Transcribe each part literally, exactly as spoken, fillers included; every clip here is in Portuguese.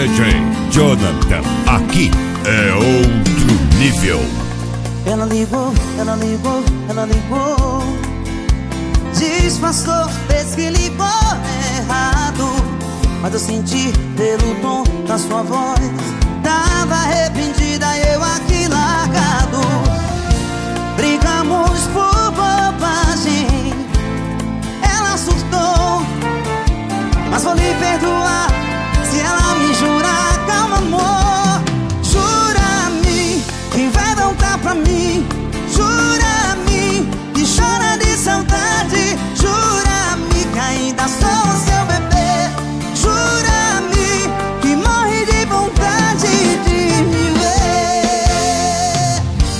D J Jonathan, aqui é outro nível. Ela ligou, ela ligou, ela ligou, disfarçou, fez que ligou errado, mas eu senti pelo tom da sua voz. Tava arrependida, eu aqui largado. Brigamos por bobagem, ela surtou, mas vou lhe perdoar se ela me jurar. Calma, amor, jura-me que vai voltar pra mim. Jura-me que chora de saudade. Jura-me que ainda sou o seu bebê. Jura-me que morre de vontade de me ver.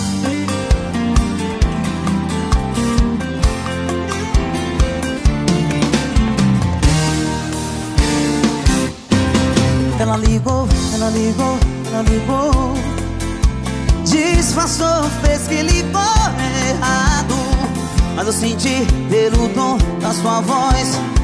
Ela ligou, ela ligou, ela ligou, disfarçou, fez que ligou errado, mas eu senti pelo tom da sua voz.